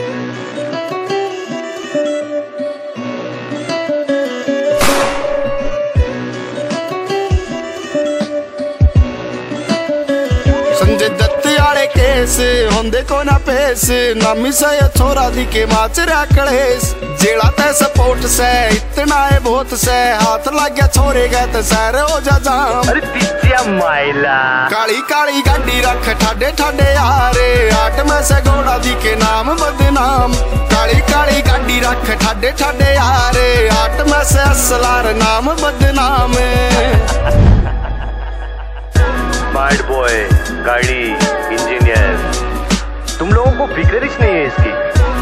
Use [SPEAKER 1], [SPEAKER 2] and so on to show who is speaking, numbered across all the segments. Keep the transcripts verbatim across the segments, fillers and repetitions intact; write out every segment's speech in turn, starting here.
[SPEAKER 1] संजय दत्त आले केस होंदे को ना पेस नामी से छोरा दी के माचरा कलेस जेड़ा ते सपोर्ट से इतना है बहुत से हाथ लग गया छोरे गए तो सैर हो जा जाम।
[SPEAKER 2] अरे पिज्जा माइला
[SPEAKER 1] काली काली गाड़ी रख ठाडे ठाडे यारे आठ में से घोड़ा दी के नाम बदनाम। काली काली गाड़ी रख ठाडे ठाडे यारे आठ में से असलार नाम बदनाम।
[SPEAKER 2] स्मार्ट बॉय गाड़ी इंजीनियर तुम लोगों को फिक्र ही नहीं है इसकी।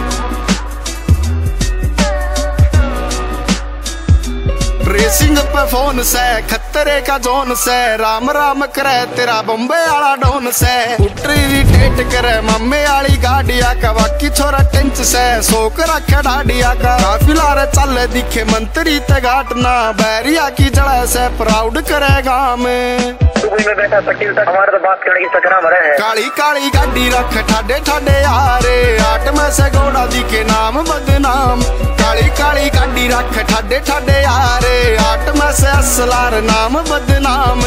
[SPEAKER 1] रेसिंग पे फोन से खतरे का जोन से राम राम करे तेरा बम्बे आला डोन से उतरी टेट करे मम्मे आली गाड़िया का बाकी छोरा टेंच से सोक रखे डाडिया का काफिला रे चले दिखे मंत्री ते घाटना बैरिया की जड़ा से प्राउड करेगा में
[SPEAKER 2] में बैठा वकील तक हमारे तो बात करने की चक्रा मरे है।
[SPEAKER 1] काली काली गाड़ी रख ठाडे ठाडे यारे आठ में से घोड़ा दी के नाम बदनाम। काली काली गाड़ी रख ठाडे ठाडे यारे आठ में से असलार नाम बदनाम।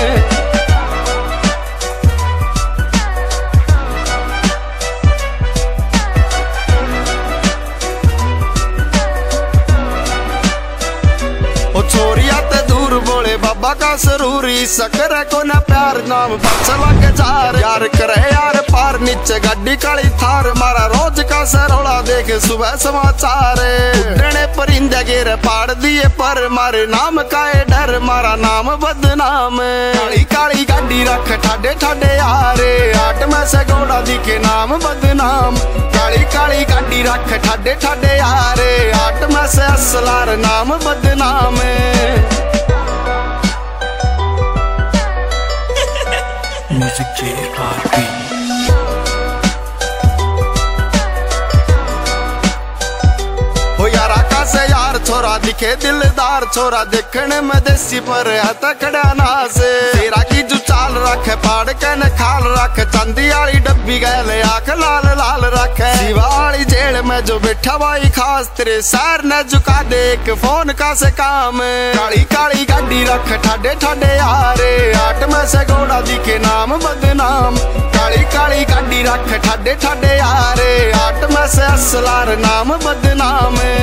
[SPEAKER 1] ओ छोरिया ते दूर बोले बाबा का सरूरी सकर को ना प्यार नाम चला के जार यार करे यार पार नीचे गाड़ी काली थार मारा रोज का सरोला देख सुबह समाचार उड़ने परिंदे गिर पाड़ दिए पर मारे नाम का डर मारा नाम बदनाम। काली काली गाड़ी रख ठाडे ठाडे यारे आठ में से घोड़ा दी के नाम बदनाम। काली काली गाड़ी रख ठाडे ठाडे यारे आठ में से असलार नाम बदनाम।
[SPEAKER 3] म्यूजिक जे आर पी
[SPEAKER 1] हो यारा का से यार छोरा दिखे दिलदार छोरा देखने में देसी पर है तकड़ा नास तेरा की जो चाल रख पाड़ के न खाल रख चांदी वाली डब्बी गए आंख लाल लाल रख शिवा वाली जेल में जो बैठा भाई खास तेरे सर न झुका दे एक फोन का से काम। काली काली गाड़ी रख ठाडे ठाडे यारे आठ में से घोड़ा दी के नाम बदनाम। काली काली गाड़ी रख ठाडे ठाडे यारे आठ में से असलार नाम बदनाम।